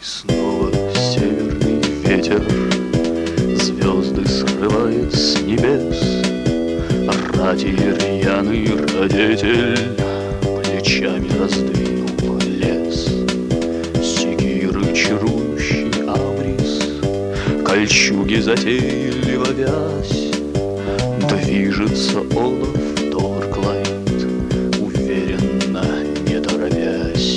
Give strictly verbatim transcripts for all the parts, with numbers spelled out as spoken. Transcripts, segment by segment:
снова северный ветер звезды срывает с небес. Рати рьяный родитель плечами раздвинул лес. Секиры чарующий абрис, кольчуги затейливо вязь. Движется олов Торклайт, уверенно, не торопясь.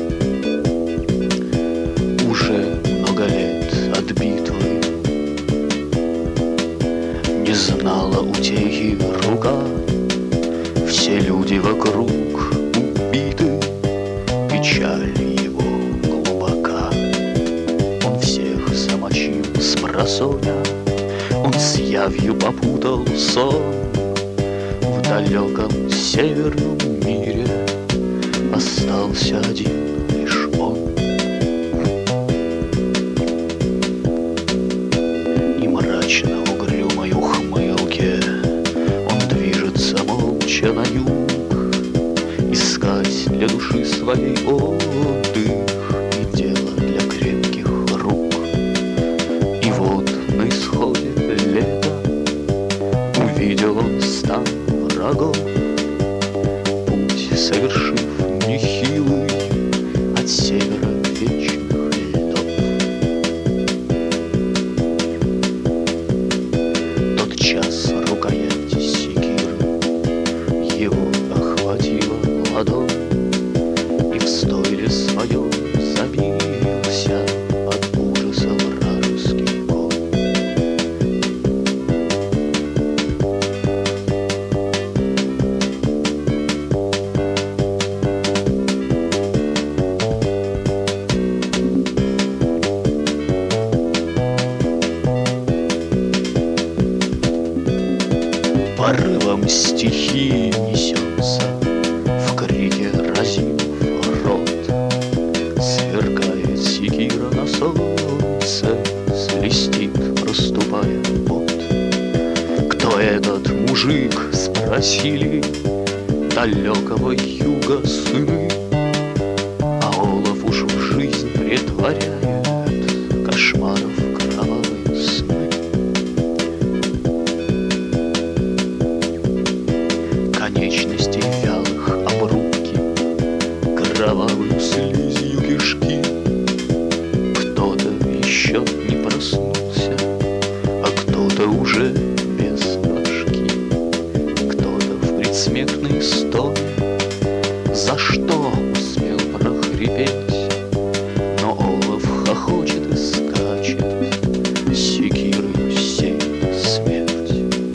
Уже много лет от битвы не знала утехи рука. Все люди вокруг убиты, печаль его глубока. Он всех замочил спросонья, он с явью попутал сон. В далеком северном мире остался один лишь он. И мрачно угрюмой ухмылке он движется молча на юг, искать для души своей отдых и дело для крепких рук. И вот на исходе лета увидел он стан врагов, путь совершив нехилый от севера вечных льдов. Тот час рукоять секиры его охватила ладонь, и в стойле своем забился от ужаса вражеский конь. Порывом стихии несется, в крике разинув рот. Сверкает секира на солнце, свистит, проступая пот. Кто этот мужик, спросили далекого юга сыны. А олов уж в жизнь претворяет кошмаров кровавые сны. Конечностей вялых обрубки, кровавую слизью кишки. Кто-то еще не проснулся, а кто-то уже без башки. Кто-то в предсмертной стоме за что успел прохрипеть. Но олов хохочет и скачет, секирою сеет смерть.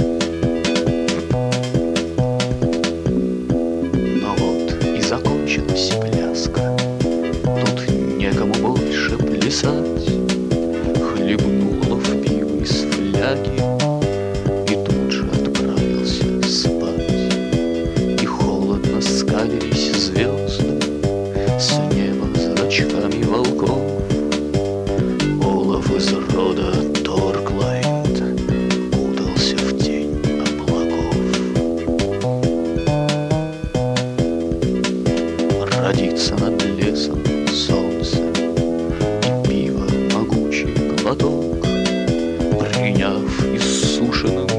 Но вот и закончилась пляска, тут некому больше плясать. Хлебнул олов пиво из фляги и тут же отправился спать. И холодно скалились звезды с неба зрачками волков. Олов из рода Торклайт кутался в тень облаков. Родится над лесом солнце, и пиво могучий глоток, приняв иссушенным